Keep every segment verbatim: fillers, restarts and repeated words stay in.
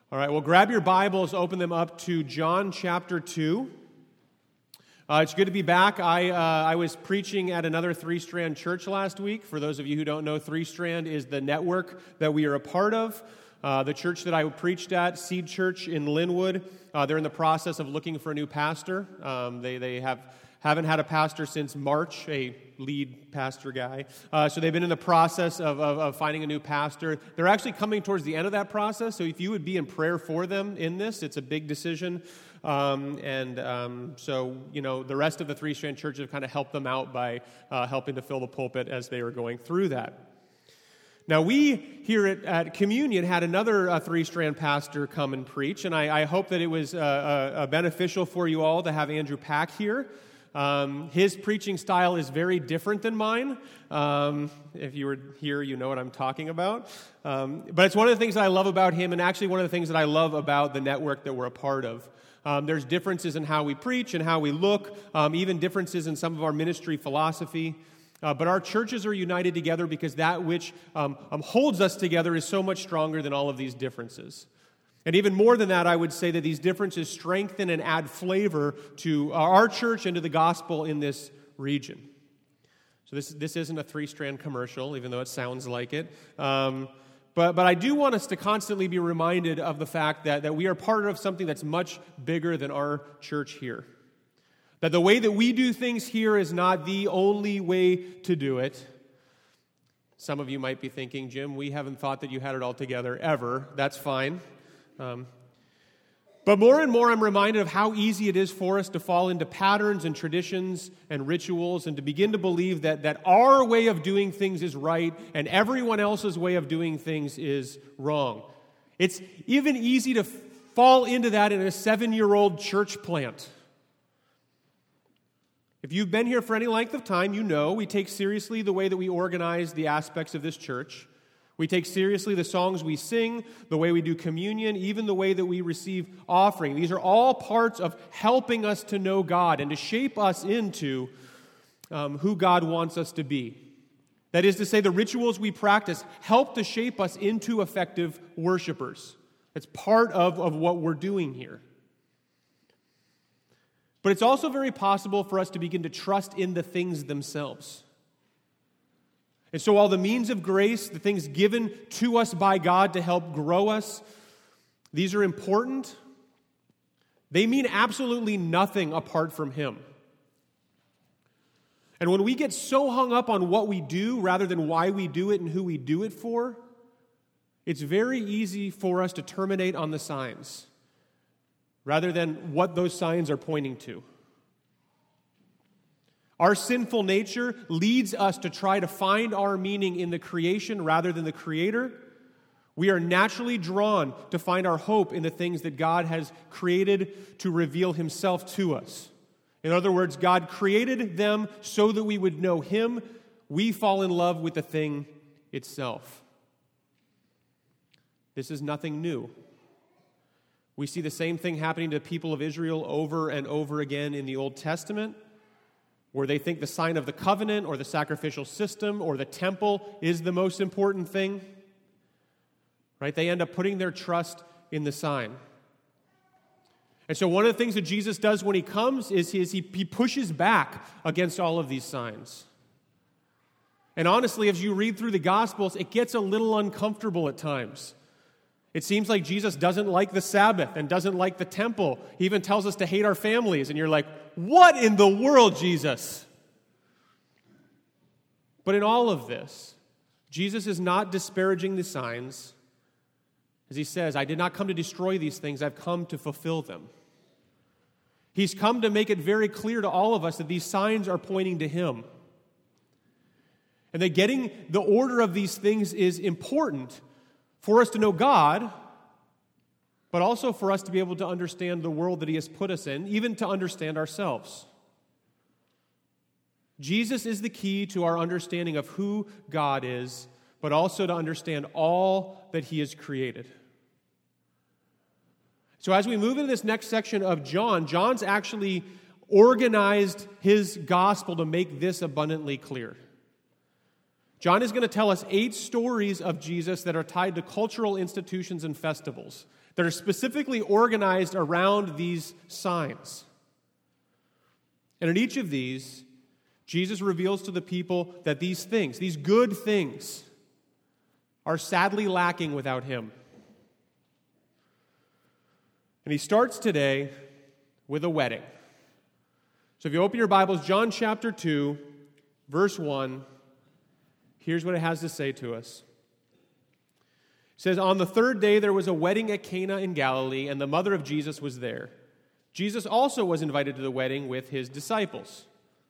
All right, well, grab your Bibles, open them up to John chapter two. Uh, it's good to be back. I uh, I was preaching at another Three Strand church last week. For those of you who don't know, Three Strand is the network that we are a part of. Uh, the church that I preached at, Seed Church in Linwood, uh, they're in the process of looking for a new pastor. Um, they they have haven't had a pastor since March, a lead pastor guy. Uh, so they've been in the process of, of, of finding a new pastor. They're actually coming towards the end of that process, so if you would be in prayer for them in this, it's a big decision. Um, and um, so, you know, the rest of the Three Strand Church have kind of helped them out by uh, helping to fill the pulpit as they were going through that. Now, we here at, at Communion had another uh, Three Strand pastor come and preach, and I, I hope that it was uh, uh, uh, beneficial for you all to have Andrew Pack here. Um, his preaching style is very different than mine. Um, if you were here, you know what I'm talking about. Um, but it's one of the things that I love about him, and actually one of the things that I love about the network that we're a part of. Um, there's differences in how we preach and how we look, um, even differences in some of our ministry philosophy. Uh, but our churches are united together because that which um, um, holds us together is so much stronger than all of these differences. And even more than that, I would say that these differences strengthen and add flavor to our church and to the gospel in this region. So this this isn't a three-strand commercial, even though it sounds like it. Um, but but I do want us to constantly be reminded of the fact that, that we are part of something that's much bigger than our church here. That the way that we do things here is not the only way to do it. Some of you might be thinking, Jim, we haven't thought that you had it all together ever. That's fine. Um, but more and more I'm reminded of how easy it is for us to fall into patterns and traditions and rituals and to begin to believe that, that our way of doing things is right and everyone else's way of doing things is wrong. It's even easy to fall into that in a seven-year-old church plant. If you've been here for any length of time, you know we take seriously the way that we organize the aspects of this church. We take seriously the songs we sing, the way we do communion, even the way that we receive offering. These are all parts of helping us to know God and to shape us into um, who God wants us to be. That is to say, the rituals we practice help to shape us into effective worshipers. That's part of, of what we're doing here. But it's also very possible for us to begin to trust in the things themselves. And so all the means of grace, the things given to us by God to help grow us, these are important. They mean absolutely nothing apart from Him. And when we get so hung up on what we do rather than why we do it and who we do it for, it's very easy for us to terminate on the signs rather than what those signs are pointing to. Our sinful nature leads us to try to find our meaning in the creation rather than the Creator. We are naturally drawn to find our hope in the things that God has created to reveal Himself to us. In other words, God created them so that we would know Him. We fall in love with the thing itself. This is nothing new. We see the same thing happening to the people of Israel over and over again in the Old Testament, where they think the sign of the covenant or the sacrificial system or the temple is the most important thing. Right? They end up putting their trust in the sign. And so one of the things that Jesus does when He comes is he, is he, he pushes back against all of these signs. And honestly, as you read through the Gospels, it gets a little uncomfortable at times. It seems like Jesus doesn't like the Sabbath and doesn't like the temple. He even tells us to hate our families. And you're like, what in the world, Jesus? But in all of this, Jesus is not disparaging the signs. As He says, I did not come to destroy these things. I've come to fulfill them. He's come to make it very clear to all of us that these signs are pointing to Him. And that getting the order of these things is important for us to know God, but also for us to be able to understand the world that He has put us in, even to understand ourselves. Jesus is the key to our understanding of who God is, but also to understand all that He has created. So as we move into this next section of John, John's actually organized his gospel to make this abundantly clear. John is going to tell us eight stories of Jesus that are tied to cultural institutions and festivals that are specifically organized around these signs. And in each of these, Jesus reveals to the people that these things, these good things, are sadly lacking without him. And he starts today with a wedding. So if you open your Bibles, John chapter two, verse one, here's what it has to say to us. It says, "On the third day there was a wedding at Cana in Galilee, and the mother of Jesus was there. Jesus also was invited to the wedding with his disciples."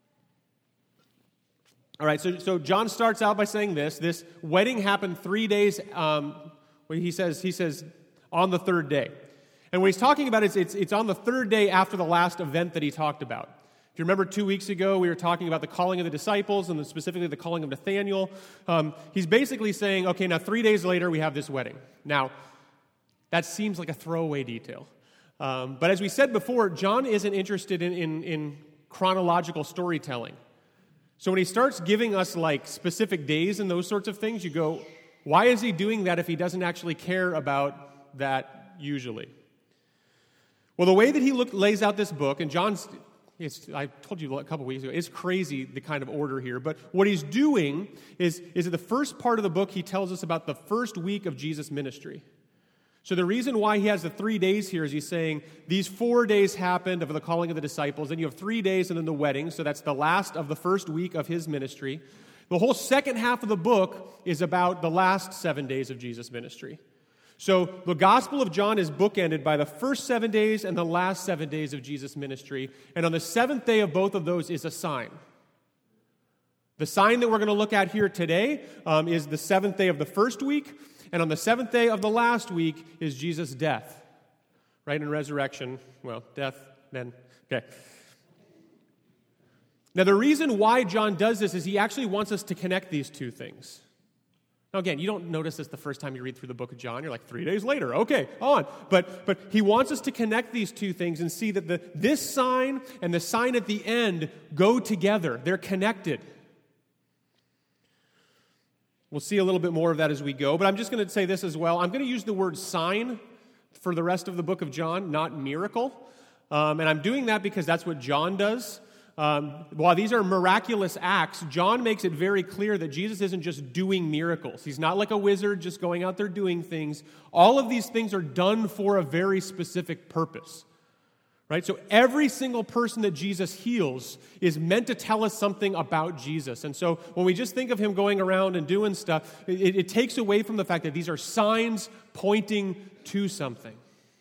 All right, so, so John starts out by saying this. This wedding happened three days, um, when he says, he says, on the third day. And what he's talking about is it's, it's on the third day after the last event that he talked about. If you remember two weeks ago, we were talking about the calling of the disciples and specifically the calling of Nathanael. Um, he's basically saying, okay, now three days later we have this wedding. Now, that seems like a throwaway detail. Um, but as we said before, John isn't interested in, in, in chronological storytelling. So when he starts giving us like specific days and those sorts of things, you go, why is he doing that if he doesn't actually care about that usually? Well, the way that he look, lays out this book, and John's, it's, I told you a couple weeks ago, it's crazy the kind of order here, but what he's doing is, is in the first part of the book, he tells us about the first week of Jesus' ministry. So the reason why he has the three days here is he's saying these four days happened of the calling of the disciples, then you have three days and then the wedding, so that's the last of the first week of his ministry. The whole second half of the book is about the last seven days of Jesus' ministry. So the Gospel of John is bookended by the first seven days and the last seven days of Jesus' ministry, and on the seventh day of both of those is a sign. The sign that we're going to look at here today um, is the seventh day of the first week, and on the seventh day of the last week is Jesus' death, right, and resurrection. Well, death, then, okay. Now, the reason why John does this is he actually wants us to connect these two things. Now, again, you don't notice this the first time you read through the book of John. You're like, three days later, okay, on. But but he wants us to connect these two things and see that the this sign and the sign at the end go together. They're connected. We'll see a little bit more of that as we go, but I'm just going to say this as well. I'm going to use the word sign for the rest of the book of John, not miracle. Um, and I'm doing that because that's what John does. Um, while these are miraculous acts, John makes it very clear that Jesus isn't just doing miracles. He's not like a wizard just going out there doing things. All of these things are done for a very specific purpose. Right? So every single person that Jesus heals is meant to tell us something about Jesus. And so when we just think of him going around and doing stuff, it, it takes away from the fact that these are signs pointing to something.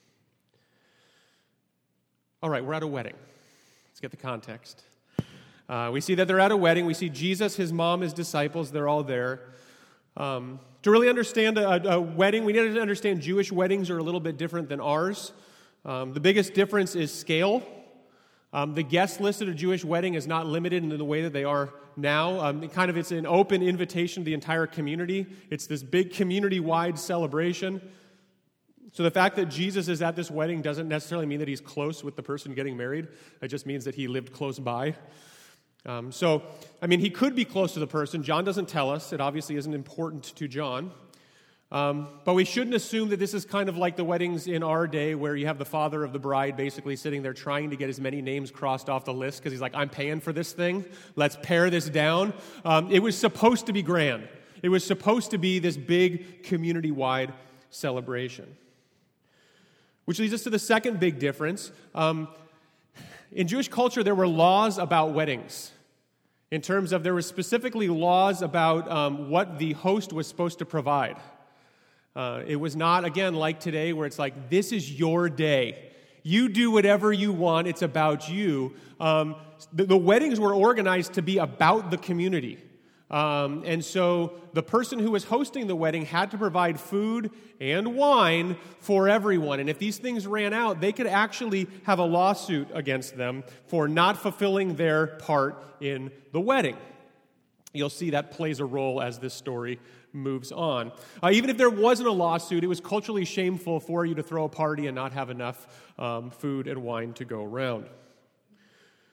All right, we're at a wedding. Let's get the context. Uh, we see that they're at a wedding. We see Jesus, his mom, his disciples, they're all there. Um, to really understand a, a wedding, we need to understand Jewish weddings are a little bit different than ours. Um, the biggest difference is scale. Um, the guest list at a Jewish wedding is not limited in the way that they are now. Um, it kind of, it's an open invitation to the entire community. It's this big community-wide celebration. So the fact that Jesus is at this wedding doesn't necessarily mean that he's close with the person getting married. It just means that he lived close by. Um, so, I mean, he could be close to the person. John doesn't tell us. It obviously isn't important to John. Um, but we shouldn't assume that this is kind of like the weddings in our day where you have the father of the bride basically sitting there trying to get as many names crossed off the list because he's like, I'm paying for this thing. Let's pare this down. Um, it was supposed to be grand. It was supposed to be this big community-wide celebration. Which leads us to the second big difference. Um, in Jewish culture, there were laws about weddings. In terms of, there were specifically laws about um, what the host was supposed to provide. Uh, it was not, again, like today where it's like, this is your day. You do whatever you want. It's about you. Um, the, the weddings were organized to be about the community. Um, and so the person who was hosting the wedding had to provide food and wine for everyone. And if these things ran out, they could actually have a lawsuit against them for not fulfilling their part in the wedding. You'll see that plays a role as this story moves on. Uh, even if there wasn't a lawsuit, it was culturally shameful for you to throw a party and not have enough um, food and wine to go around.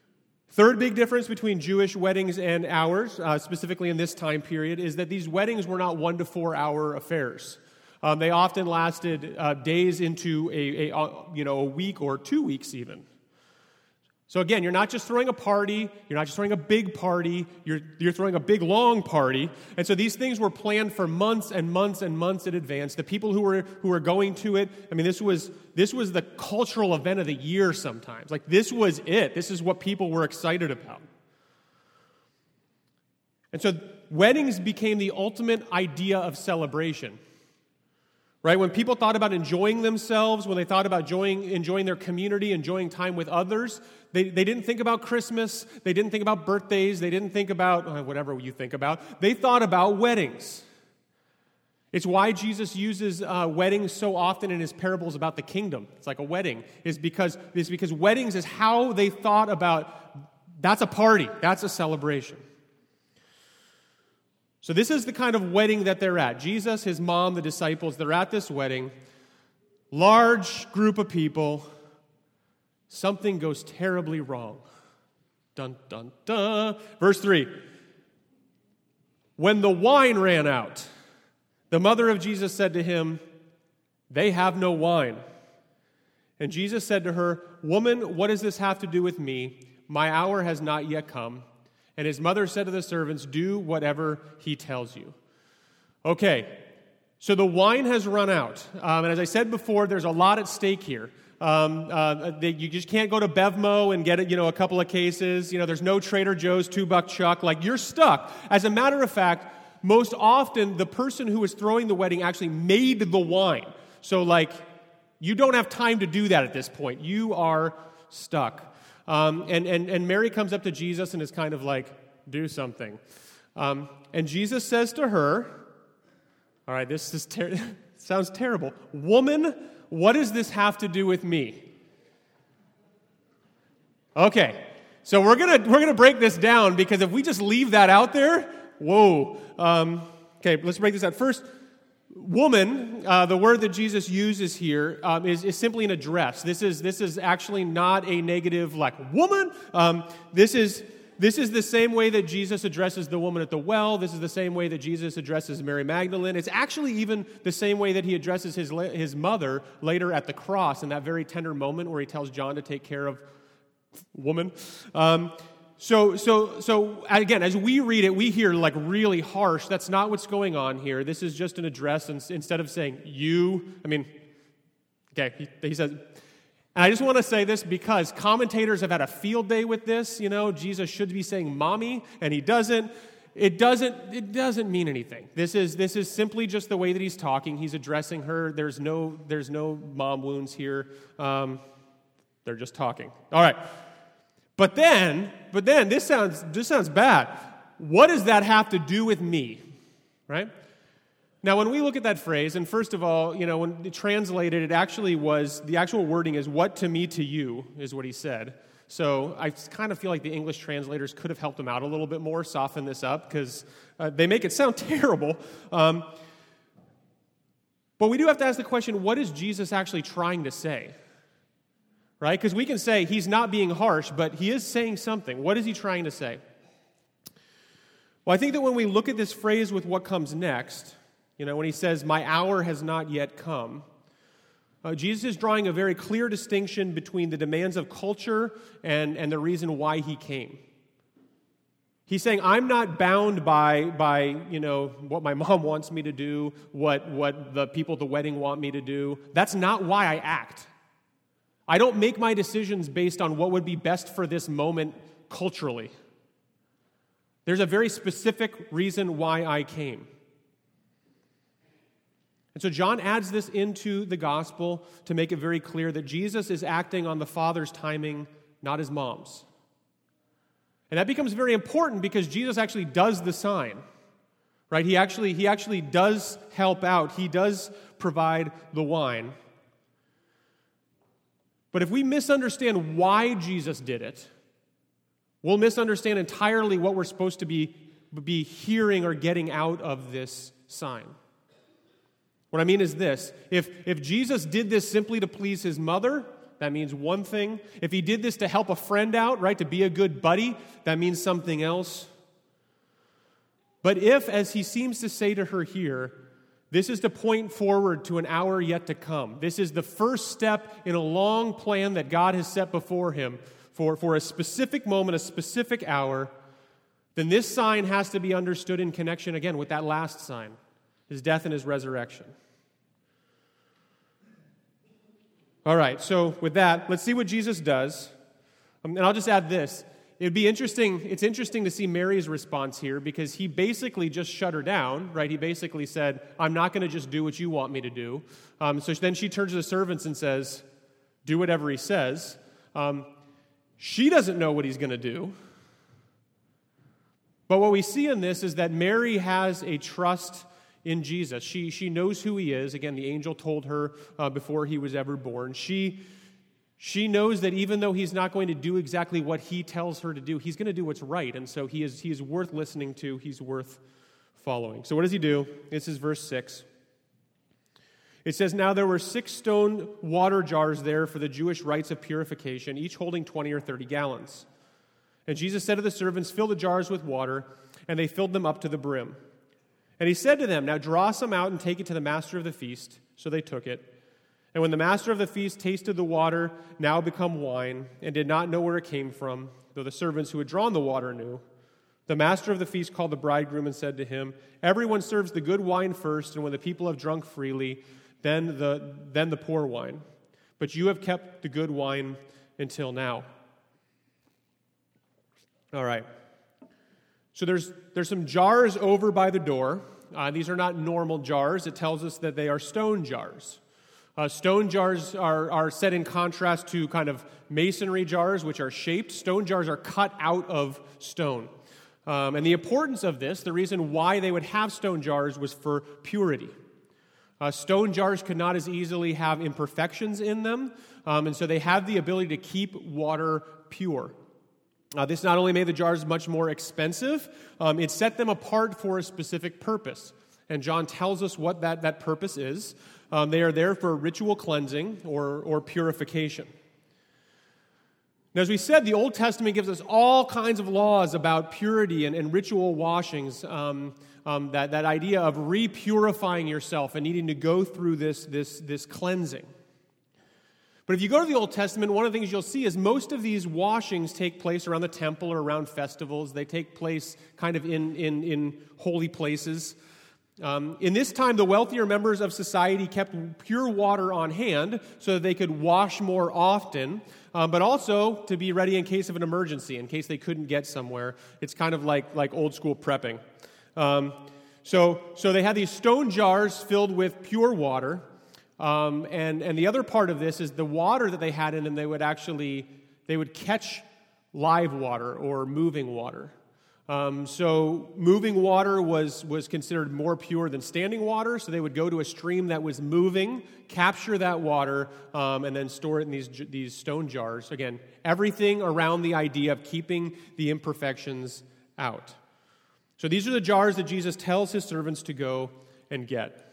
Third big difference between Jewish weddings and ours, uh, specifically in this time period, is that these weddings were not one to four hour affairs. Um, they often lasted uh, days into a, a, a you know a week or two weeks even. So again, you're not just throwing a party, you're not just throwing a big party, you're, you're throwing a big, long party. And so these things were planned for months and months and months in advance. The people who were who were going to it, I mean, this was this was the cultural event of the year sometimes. Like, this was it. This is what people were excited about. And so weddings became the ultimate idea of celebration. Right? When people thought about enjoying themselves, when they thought about enjoying, enjoying their community, enjoying time with others, they, they didn't think about Christmas, they didn't think about birthdays, they didn't think about uh, whatever you think about. They thought about weddings. It's why Jesus uses uh, weddings so often in his parables about the kingdom. It's like a wedding. Is because, is because weddings is how they thought about, that's a party, that's a celebration. So this is the kind of wedding that they're at. Jesus, his mom, the disciples, they're at this wedding. Large group of people. Something goes terribly wrong. Dun, dun, dun. Verse three. When the wine ran out, the mother of Jesus said to him, "They have no wine." And Jesus said to her, "Woman, what does this have to do with me? My hour has not yet come." And his mother said to the servants, "Do whatever he tells you." Okay, so the wine has run out. Um, and as I said before, there's a lot at stake here. Um, uh, they, you just can't go to Bevmo and get it, you know, a couple of cases. You know, there's no Trader Joe's two-buck chuck. Like, you're stuck. As a matter of fact, most often the person who was throwing the wedding actually made the wine. So, like, you don't have time to do that at this point. You are stuck. Um, and, and, and Mary comes up to Jesus and is kind of like, do something. Um, and Jesus says to her, all right, this is ter- sounds terrible. "Woman, what does this have to do with me?" Okay, so we're gonna we're gonna break this down, because if we just leave that out there, whoa. Um, okay, let's break this out. First, woman, uh, the word that Jesus uses here um, is, is simply an address. This is this is actually not a negative, like, woman. Um, this is this is the same way that Jesus addresses the woman at the well. This is the same way that Jesus addresses Mary Magdalene. It's actually even the same way that he addresses his his mother later at the cross, in that very tender moment where he tells John to take care of woman. Um, So, so, so again, as we read it, we hear like really harsh. That's not what's going on here. This is just an address, and instead of saying you, I mean, okay, he, he says, and I just want to say this because commentators have had a field day with this. You know, Jesus should be saying mommy, and he doesn't. It doesn't. It doesn't mean anything. This is this is simply just the way that he's talking. He's addressing her. There's no there's no mom wounds here. Um, they're just talking. All right. But then, but then, this sounds this sounds bad. What does that have to do with me, right? Now, when we look at that phrase, and first of all, you know, when it translated, it actually was, the actual wording is "what to me to you," is what he said. So I kind of feel like the English translators could have helped him out a little bit more, soften this up, because uh, they make it sound terrible. Um, but we do have to ask the question, what is Jesus actually trying to say? Right? Because we can say he's not being harsh, but he is saying something. What is he trying to say? Well, I think that when we look at this phrase with what comes next, you know, when he says, "My hour has not yet come," uh, Jesus is drawing a very clear distinction between the demands of culture and, and the reason why he came. He's saying, I'm not bound by, by you know, what my mom wants me to do, what, what the people at the wedding want me to do. That's not why I act. I don't make my decisions based on what would be best for this moment culturally. There's a very specific reason why I came. And so John adds this into the gospel to make it very clear that Jesus is acting on the Father's timing, not his mom's. And that becomes very important because Jesus actually does the sign, right? He actually, he actually does help out. He does provide the wine. But if we misunderstand why Jesus did it, we'll misunderstand entirely what we're supposed to be, be hearing or getting out of this sign. What I mean is this. If, if Jesus did this simply to please his mother, that means one thing. If he did this to help a friend out, right, to be a good buddy, that means something else. But if, as he seems to say to her here, this is to point forward to an hour yet to come, this is the first step in a long plan that God has set before him for, for a specific moment, a specific hour, then this sign has to be understood in connection, again, with that last sign, his death and his resurrection. All right, so with that, let's see what Jesus does. Um, and I'll just add this. It'd be interesting, it's interesting to see Mary's response here because he basically just shut her down, right? He basically said, I'm not going to just do what you want me to do. Um, so then she turns to the servants and says, do whatever he says. Um, she doesn't know what he's going to do. But what we see in this is that Mary has a trust in Jesus. She, she knows who he is. Again, the angel told her uh, before he was ever born. She, she knows that even though he's not going to do exactly what he tells her to do, he's going to do what's right. And so he is, he is worth listening to. He's worth following. So what does he do? This is verse six. It says, now there were six stone water jars there for the Jewish rites of purification, each holding twenty or thirty gallons. And Jesus said to the servants, fill the jars with water, and they filled them up to the brim. And he said to them, now draw some out and take it to the master of the feast. So they took it. And when the master of the feast tasted the water, now become wine, and did not know where it came from, though the servants who had drawn the water knew, the master of the feast called the bridegroom and said to him, everyone serves the good wine first, and when the people have drunk freely, then the, then the poor wine. But you have kept the good wine until now. All right. So there's there's some jars over by the door. Uh, these are not normal jars. It tells us that they are stone jars. Uh, stone jars are, are set in contrast to kind of masonry jars, which are shaped. Stone jars are cut out of stone. Um, and the importance of this, the reason why they would have stone jars was for purity. Uh, stone jars could not as easily have imperfections in them, um, and so they have the ability to keep water pure. Uh, this not only made the jars much more expensive, um, it set them apart for a specific purpose. And John tells us what that, that purpose is. Um, they are there for ritual cleansing or, or purification. Now, as we said, the Old Testament gives us all kinds of laws about purity and, and ritual washings, um, um, that, that idea of re-purifying yourself and needing to go through this, this, this cleansing. But if you go to the Old Testament, one of the things you'll see is most of these washings take place around the temple or around festivals. They take place kind of in, in, in holy places. Um, in this time, the wealthier members of society kept pure water on hand so that they could wash more often, um, but also to be ready in case of an emergency, in case they couldn't get somewhere. It's kind of like, like old school prepping. Um, so, so they had these stone jars filled with pure water. Um, and, and the other part of this is the water that they had in them, they would actually, they would catch live water or moving water. Um, so moving water was, was considered more pure than standing water, so they would go to a stream that was moving, capture that water, um, and then store it in these, these stone jars. Again, everything around the idea of keeping the imperfections out. So these are the jars that Jesus tells his servants to go and get.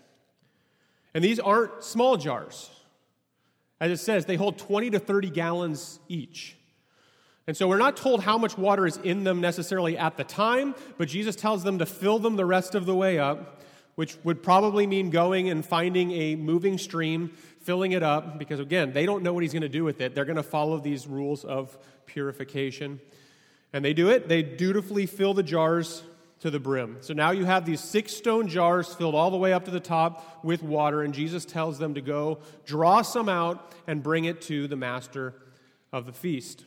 And these aren't small jars. As it says, they hold twenty to thirty gallons each. And so we're not told how much water is in them necessarily at the time, but Jesus tells them to fill them the rest of the way up, which would probably mean going and finding a moving stream, filling it up, because again, they don't know what he's going to do with it. They're going to follow these rules of purification. And they do it. They dutifully fill the jars to the brim. So now you have these six stone jars filled all the way up to the top with water, and Jesus tells them to go draw some out and bring it to the master of the feast.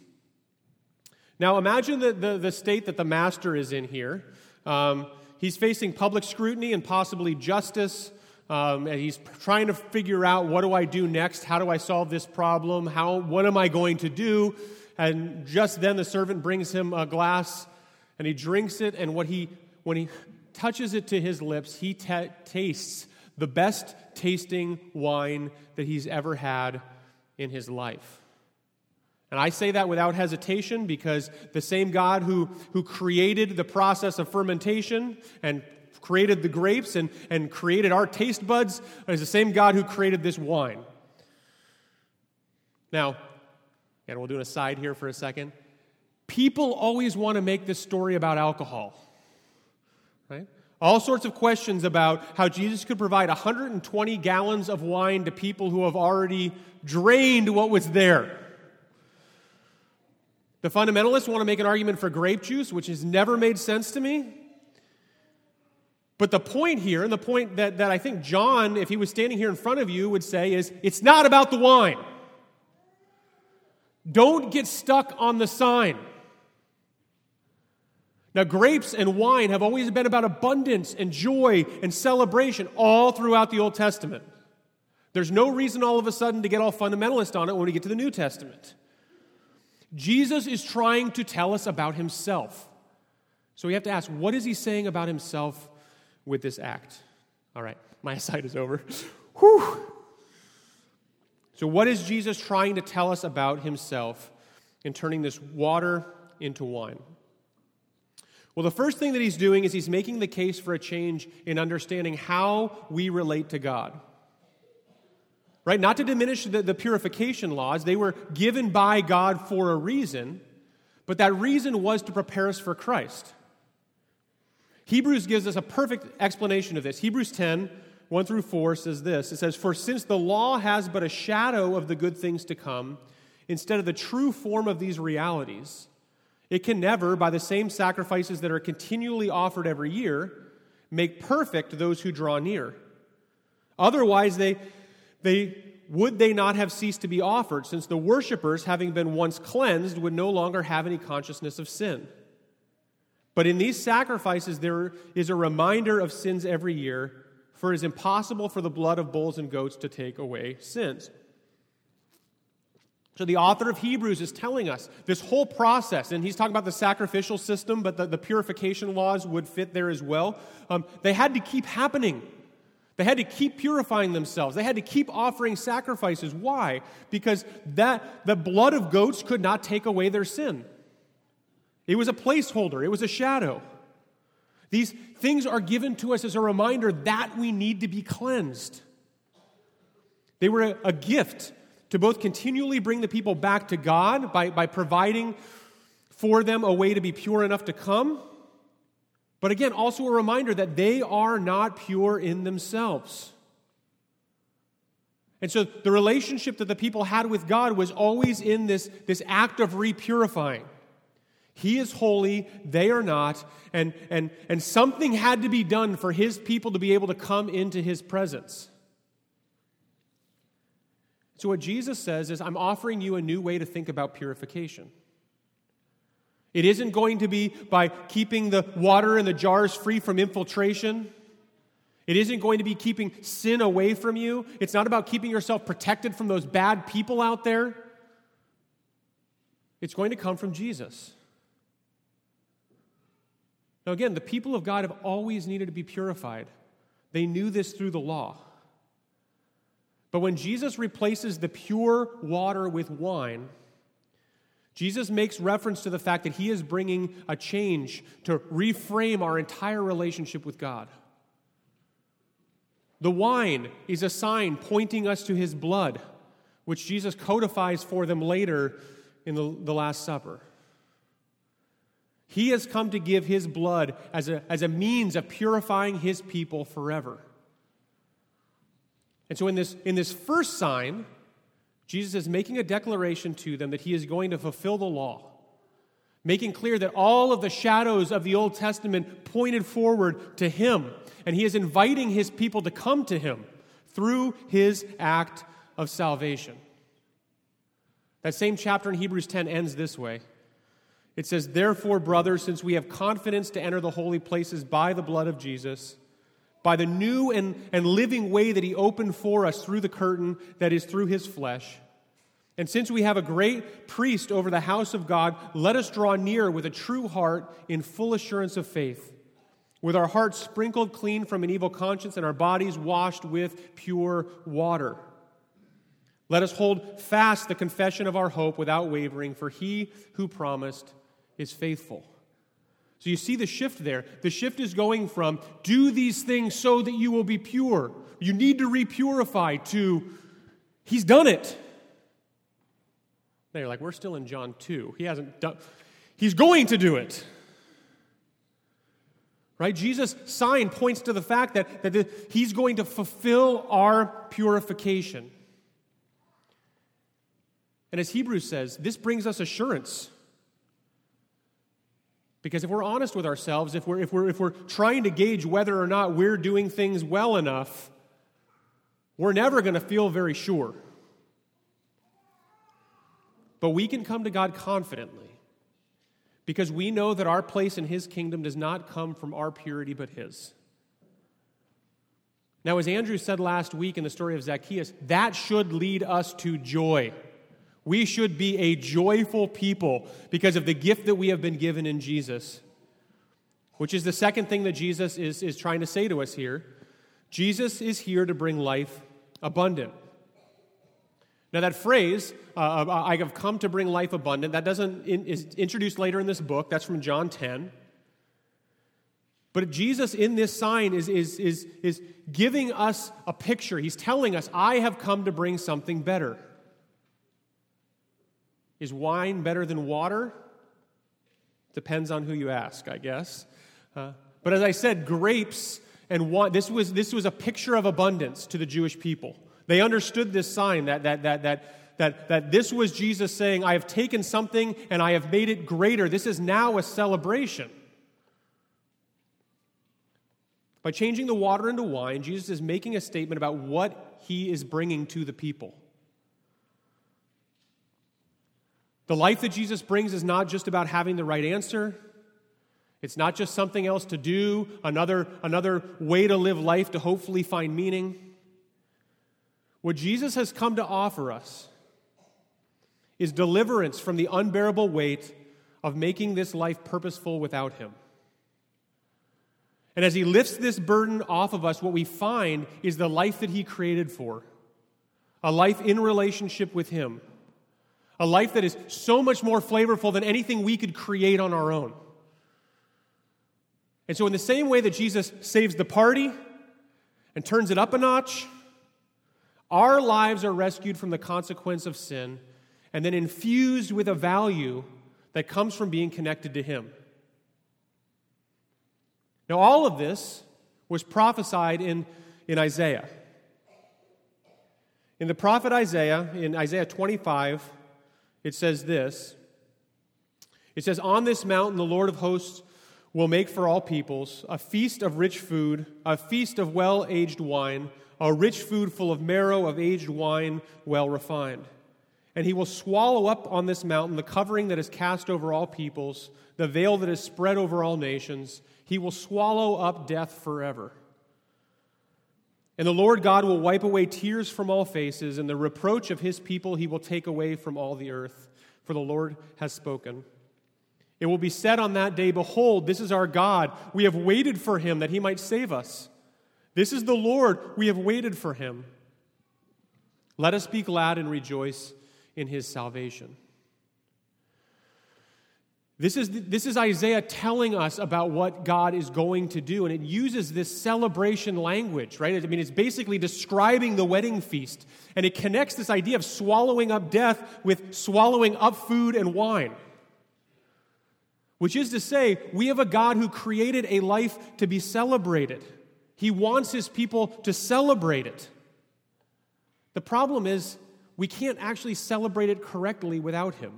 Now imagine the, the, the state that the master is in here. Um, he's facing public scrutiny and possibly justice. Um, and he's trying to figure out, what do I do next? How do I solve this problem? How? What am I going to do? And just then the servant brings him a glass, and he drinks it, and what he, when he touches it to his lips, he t- tastes the best tasting wine that he's ever had in his life. And I say that without hesitation because the same God who, who created the process of fermentation and created the grapes and, and created our taste buds is the same God who created this wine. Now, Again, we'll do an aside here for a second. People always want to make this story about alcohol, right? All sorts of questions about how Jesus could provide one hundred twenty gallons of wine to people who have already drained what was there. The fundamentalists want to make an argument for grape juice, which has never made sense to me. But the point here, and the point that, that I think John, if he was standing here in front of you, would say is, it's not about the wine. Don't get stuck on the sign. Now, grapes and wine have always been about abundance and joy and celebration all throughout the Old Testament. There's no reason all of a sudden to get all fundamentalist on it when we get to the New Testament. Jesus is trying to tell us about himself. So we have to ask, what is he saying about himself with this act? All right, my aside is over. Whew. So what is Jesus trying to tell us about himself in turning this water into wine? Well, the first thing that he's doing is he's making the case for a change in understanding how we relate to God. Right? Not to diminish the, the purification laws. They were given by God for a reason, but that reason was to prepare us for Christ. Hebrews gives us a perfect explanation of this. Hebrews ten, one through four says this. It says, "For since the law has but a shadow of the good things to come, instead of the true form of these realities, it can never, by the same sacrifices that are continually offered every year, make perfect those who draw near. Otherwise, they, they would they not have ceased to be offered, since the worshipers, having been once cleansed, would no longer have any consciousness of sin. But in these sacrifices there is a reminder of sins every year, for it is impossible for the blood of bulls and goats to take away sins." So the author of Hebrews is telling us this whole process, and he's talking about the sacrificial system, but the, the purification laws would fit there as well. Um, they had to keep happening. They had to keep purifying themselves. They had to keep offering sacrifices. Why? Because that the blood of goats could not take away their sin. It was a placeholder. It was a shadow. These things are given to us as a reminder that we need to be cleansed. They were a, a gift to both continually bring the people back to God by, by providing for them a way to be pure enough to come, but again, also a reminder that they are not pure in themselves. And so the relationship that the people had with God was always in this, this act of repurifying. He is holy, they are not, and, and, and something had to be done for his people to be able to come into his presence. So what Jesus says is, I'm offering you a new way to think about purification. It isn't going to be by keeping the water in the jars free from infiltration. It isn't going to be keeping sin away from you. It's not about keeping yourself protected from those bad people out there. It's going to come from Jesus. Now again, the people of God have always needed to be purified. They knew this through the law. But when Jesus replaces the pure water with wine, Jesus makes reference to the fact that he is bringing a change to reframe our entire relationship with God. The wine is a sign pointing us to his blood, which Jesus codifies for them later in the, the Last Supper. He has come to give his blood as a, as a means of purifying his people forever. And so in this, in this first sign, Jesus is making a declaration to them that he is going to fulfill the law, making clear that all of the shadows of the Old Testament pointed forward to him, and he is inviting his people to come to him through his act of salvation. That same chapter in Hebrews ten ends this way. It says, "Therefore, brothers, since we have confidence to enter the holy places by the blood of Jesus, by the new and, and living way that he opened for us through the curtain that is through his flesh. And since we have a great priest over the house of God, let us draw near with a true heart in full assurance of faith, with our hearts sprinkled clean from an evil conscience and our bodies washed with pure water. Let us hold fast the confession of our hope without wavering, for he who promised is faithful." So you see the shift there. The shift is going from do these things so that you will be pure. You need to repurify to he's done it. Now you're like, we're still in John two. He hasn't done, he's going to do it. Right? Jesus' sign points to the fact that, that the, he's going to fulfill our purification. And as Hebrews says, this brings us assurance. Because if we're honest with ourselves, if we're, if we're, if we're trying to gauge whether or not we're doing things well enough, we're never going to feel very sure. But we can come to God confidently because we know that our place in His kingdom does not come from our purity but His. Now, as Andrew said last week in the story of Zacchaeus, that should lead us to joy. We should be a joyful people because of the gift that we have been given in Jesus, which is the second thing that Jesus is, is trying to say to us here. Jesus is here to bring life abundant. Now that phrase, uh, I have come to bring life abundant, that doesn't in, is introduced later in this book. That's from John ten. But Jesus in this sign is, is, is, is giving us a picture. He's telling us, I have come to bring something better. Is wine better than water? Depends on who you ask, I guess. Uh, but as I said, grapes and wine, this was, this was a picture of abundance to the Jewish people. They understood this sign that, that, that, that, that, that this was Jesus saying, I have taken something and I have made it greater. This is now a celebration. By changing the water into wine, Jesus is making a statement about what He is bringing to the people. The life that Jesus brings is not just about having the right answer. It's not just something else to do, another, another way to live life to hopefully find meaning. What Jesus has come to offer us is deliverance from the unbearable weight of making this life purposeful without Him. And as He lifts this burden off of us, what we find is the life that He created for, a life in relationship with Him, a life that is so much more flavorful than anything we could create on our own. And so in the same way that Jesus saves the party and turns it up a notch, our lives are rescued from the consequence of sin and then infused with a value that comes from being connected to Him. Now, all of this was prophesied in, in Isaiah. In the prophet Isaiah, in Isaiah twenty-five, it says this. It says, on this mountain the Lord of hosts will make for all peoples a feast of rich food, a feast of well-aged wine, a rich food full of marrow of aged wine, well refined. And He will swallow up on this mountain the covering that is cast over all peoples, the veil that is spread over all nations. He will swallow up death forever. And the Lord God will wipe away tears from all faces, and the reproach of His people He will take away from all the earth, for the Lord has spoken. It will be said on that day, behold, this is our God. We have waited for Him that He might save us. This is the Lord, we have waited for Him. Let us be glad and rejoice in His salvation. This is, this is Isaiah telling us about what God is going to do, and it uses this celebration language, right? I mean, it's basically describing the wedding feast, and it connects this idea of swallowing up death with swallowing up food and wine. Which is to say, we have a God who created a life to be celebrated. He wants His people to celebrate it. The problem is, we can't actually celebrate it correctly without Him.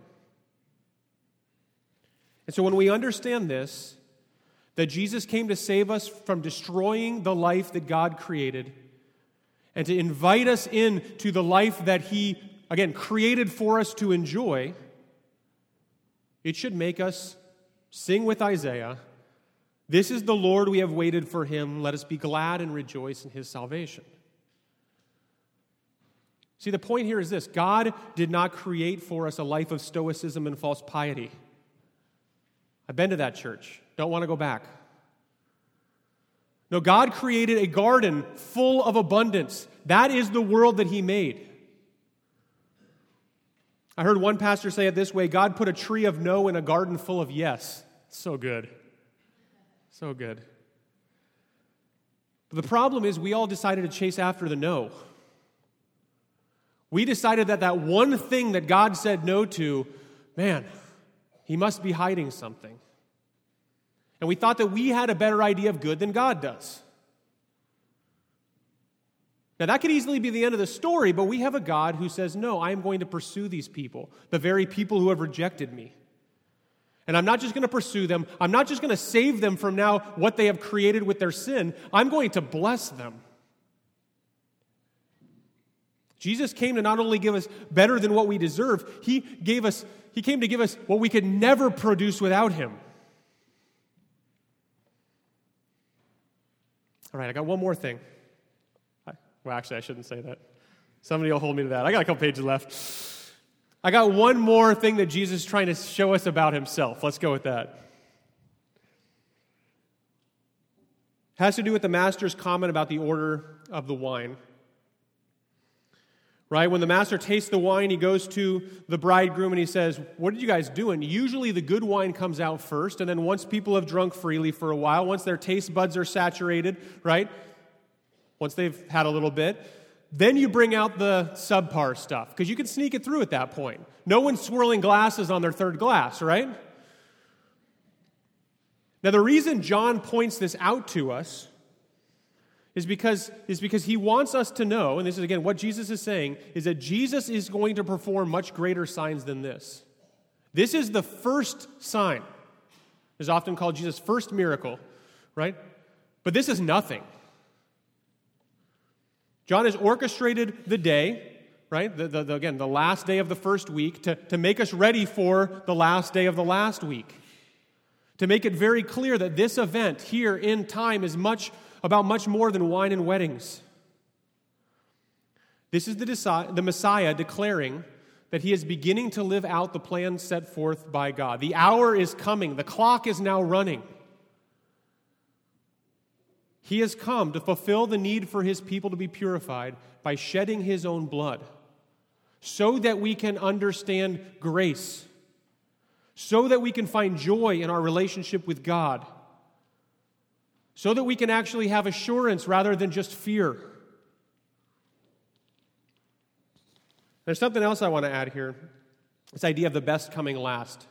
And so when we understand this, that Jesus came to save us from destroying the life that God created, and to invite us into the life that He, again, created for us to enjoy, it should make us sing with Isaiah, this is the Lord, we have waited for Him. Let us be glad and rejoice in His salvation. See, the point here is this. God did not create for us a life of stoicism and false piety. I've been to that church. Don't want to go back. No, God created a garden full of abundance. That is the world that He made. I heard one pastor say it this way, God put a tree of no in a garden full of yes. So good. So good. But the problem is we all decided to chase after the no. We decided that that one thing that God said no to, man, he must be hiding something. And we thought that we had a better idea of good than God does. Now, that could easily be the end of the story, but we have a God who says, no, I am going to pursue these people, the very people who have rejected me. And I'm not just going to pursue them. I'm not just going to save them from now what they have created with their sin. I'm going to bless them. Jesus came to not only give us better than what we deserve, he gave us, he came to give us what we could never produce without him. All right, I got one more thing. Well, actually, I shouldn't say that. Somebody will hold me to that. I got a couple pages left. I got one more thing that Jesus is trying to show us about himself. Let's go with that. It has to do with the master's comment about the order of the wine. Right? When the master tastes the wine, he goes to the bridegroom and he says, what are you guys doing? Usually the good wine comes out first, and then once people have drunk freely for a while, once their taste buds are saturated, right? Once they've had a little bit, then you bring out the subpar stuff, because you can sneak it through at that point. No one's swirling glasses on their third glass, right? Now, the reason John points this out to us is because, is because he wants us to know, and this is, again, what Jesus is saying, is that Jesus is going to perform much greater signs than this. This is the first sign. It's often called Jesus' first miracle, right? But this is nothing. John has orchestrated the day, right? The, the, the, again, the last day of the first week to, to make us ready for the last day of the last week. To make it very clear that this event here in time is much about much more than wine and weddings. This is the, deci- the Messiah declaring that he is beginning to live out the plan set forth by God. The hour is coming. The clock is now running. He has come to fulfill the need for his people to be purified by shedding his own blood, so that we can understand grace, so that we can find joy in our relationship with God, so that we can actually have assurance rather than just fear. There's something else I want to add here, this idea of the best coming last.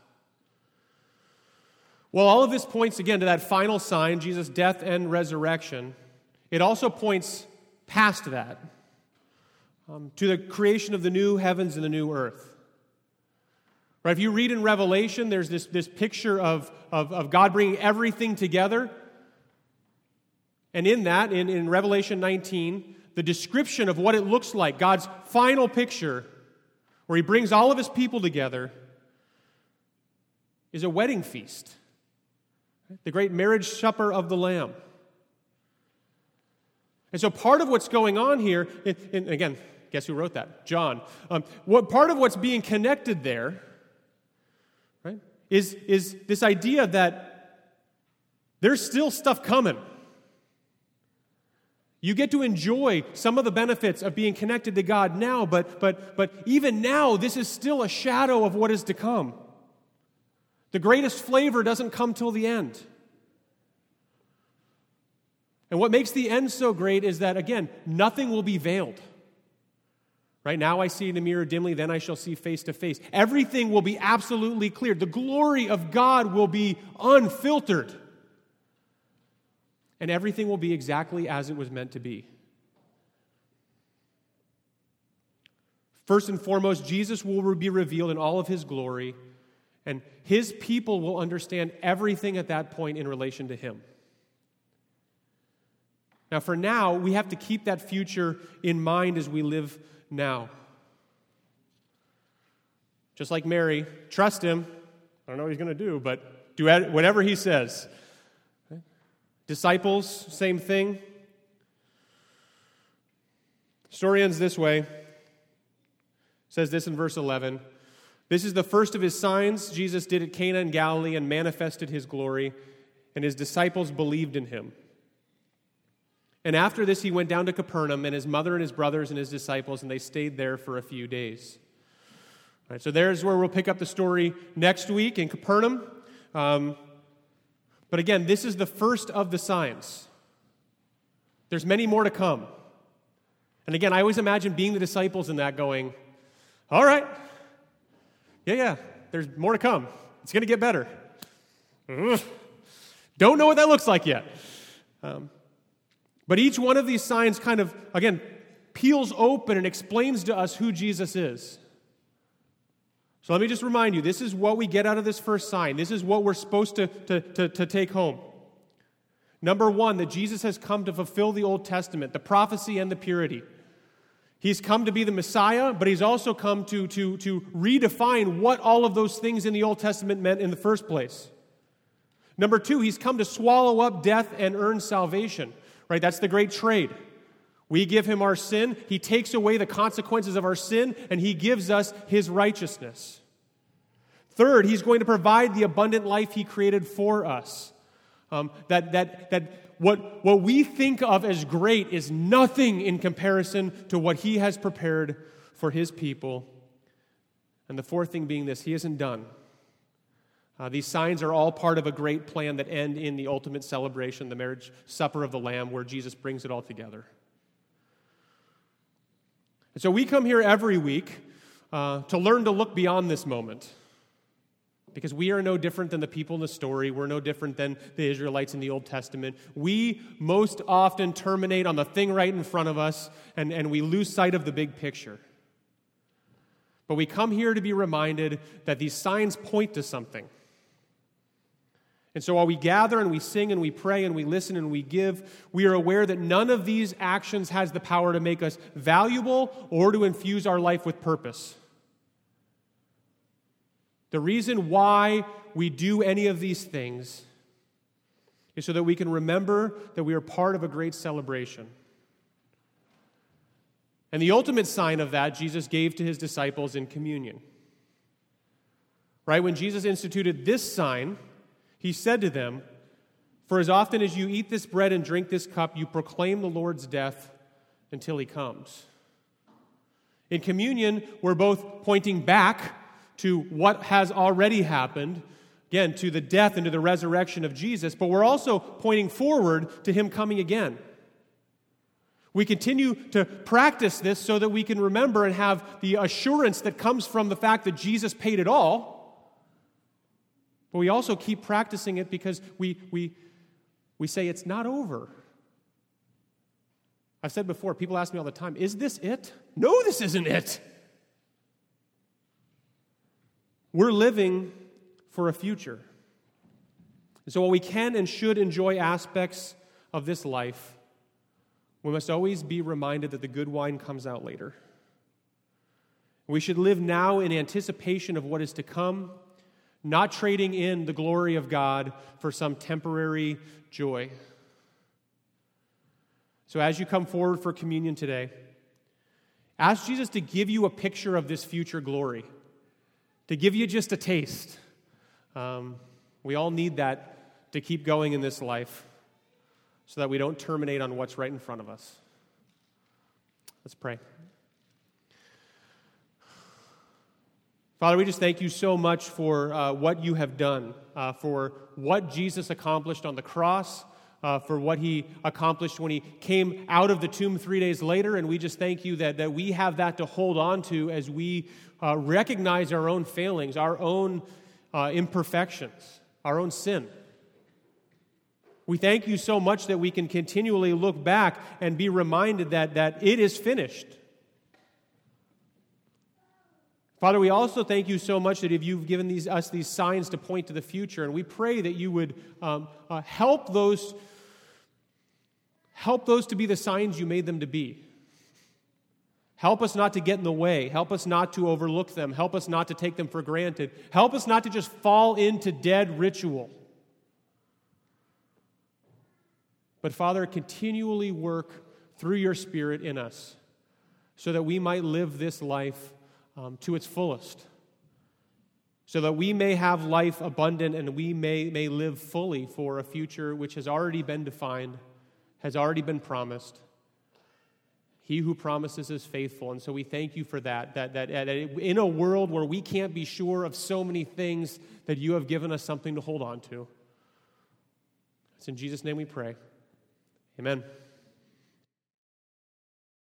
Well, all of this points, again, to that final sign, Jesus' death and resurrection. It also points past that, um, to the creation of the new heavens and the new earth. Right? If you read in Revelation, there's this, this picture of, of, of God bringing everything together. And in that, in, in Revelation nineteen, the description of what it looks like, God's final picture, where he brings all of his people together, is a wedding feast. The great marriage supper of the Lamb. And so part of what's going on here, and, and again, guess who wrote that? John. Um, what part of what's being connected there, right, is, is this idea that there's still stuff coming. You get to enjoy some of the benefits of being connected to God now, but, but, but even now, this is still a shadow of what is to come. The greatest flavor doesn't come till the end. And what makes the end so great is that, again, nothing will be veiled. Right now I see in the mirror dimly, then I shall see face to face. Everything will be absolutely clear. The glory of God will be unfiltered. And everything will be exactly as it was meant to be. First and foremost, Jesus will be revealed in all of his glory, and his people will understand everything at that point in relation to him. Now, for now, we have to keep that future in mind as we live now. Just like Mary, trust him. I don't know what he's going to do, but do whatever he says. Okay? Disciples, same thing. Story ends this way. It says this in verse eleven. This is the first of his signs Jesus did at Cana in Galilee and manifested his glory, and his disciples believed in him. And after this, he went down to Capernaum, and his mother and his brothers and his disciples, and they stayed there for a few days. All right, so there's where we'll pick up the story next week in Capernaum. Um, but again, this is the first of the signs. There's many more to come. And again, I always imagine being the disciples in that going, All right. Yeah, yeah, there's more to come. It's going to get better. Ugh. Don't know what that looks like yet. Um, but each one of these signs kind of, again, peels open and explains to us who Jesus is. So let me just remind you, this is what we get out of this first sign. This is what we're supposed to, to, to, to take home. Number one, that Jesus has come to fulfill the Old Testament, the prophecy and the purity. He's come to be the Messiah, but he's also come to, to, to redefine what all of those things in the Old Testament meant in the first place. Number two, he's come to swallow up death and earn salvation. Right? That's the great trade. We give him our sin, he takes away the consequences of our sin, and he gives us his righteousness. Third, he's going to provide the abundant life he created for us. Um, that that that what, what we think of as great is nothing in comparison to what he has prepared for his people. And the fourth thing being this, he isn't done. Uh, these signs are all part of a great plan that end in the ultimate celebration, the marriage supper of the Lamb, where Jesus brings it all together. And so we come here every week uh, to learn to look beyond this moment. Because we are no different than the people in the story. We're no different than the Israelites in the Old Testament. We most often terminate on the thing right in front of us, and, and we lose sight of the big picture. But we come here to be reminded that these signs point to something. And so while we gather and we sing and we pray and we listen and we give, we are aware that none of these actions has the power to make us valuable or to infuse our life with purpose. The reason why we do any of these things is so that we can remember that we are part of a great celebration. And the ultimate sign of that, Jesus gave to his disciples in communion. Right? When Jesus instituted this sign, he said to them, "For as often as you eat this bread and drink this cup, you proclaim the Lord's death until he comes." In communion, we're both pointing back to what has already happened, again, to the death and to the resurrection of Jesus, but we're also pointing forward to him coming again. We continue to practice this so that we can remember and have the assurance that comes from the fact that Jesus paid it all. But we also keep practicing it because we, we, we say it's not over. I've said before, people ask me all the time, is this it? No, this isn't it. We're living for a future. And so while we can and should enjoy aspects of this life, we must always be reminded that the good wine comes out later. We should live now in anticipation of what is to come, not trading in the glory of God for some temporary joy. So as you come forward for communion today, ask Jesus to give you a picture of this future glory, to give you just a taste. Um, we all need that to keep going in this life so that we don't terminate on what's right in front of us. Let's pray. Father, we just thank you so much for uh, what you have done, uh, for what Jesus accomplished on the cross, uh, for what he accomplished when he came out of the tomb three days later, and we just thank you that, that we have that to hold on to as we uh, recognize our own failings, our own uh, imperfections, our own sin. We thank you so much that we can continually look back and be reminded that, that it is finished. Father, we also thank you so much that if you've given these, us these signs to point to the future, and we pray that you would um, uh, help those, help those to be the signs you made them to be. Help us not to get in the way. Help us not to overlook them. Help us not to take them for granted. Help us not to just fall into dead ritual. But Father, continually work through your Spirit in us so that we might live this life Um, to its fullest, so that we may have life abundant and we may, may live fully for a future which has already been defined, has already been promised. He who promises is faithful, and so we thank you for that, that, that, that in a world where we can't be sure of so many things, that you have given us something to hold on to. It's in Jesus' name we pray. Amen.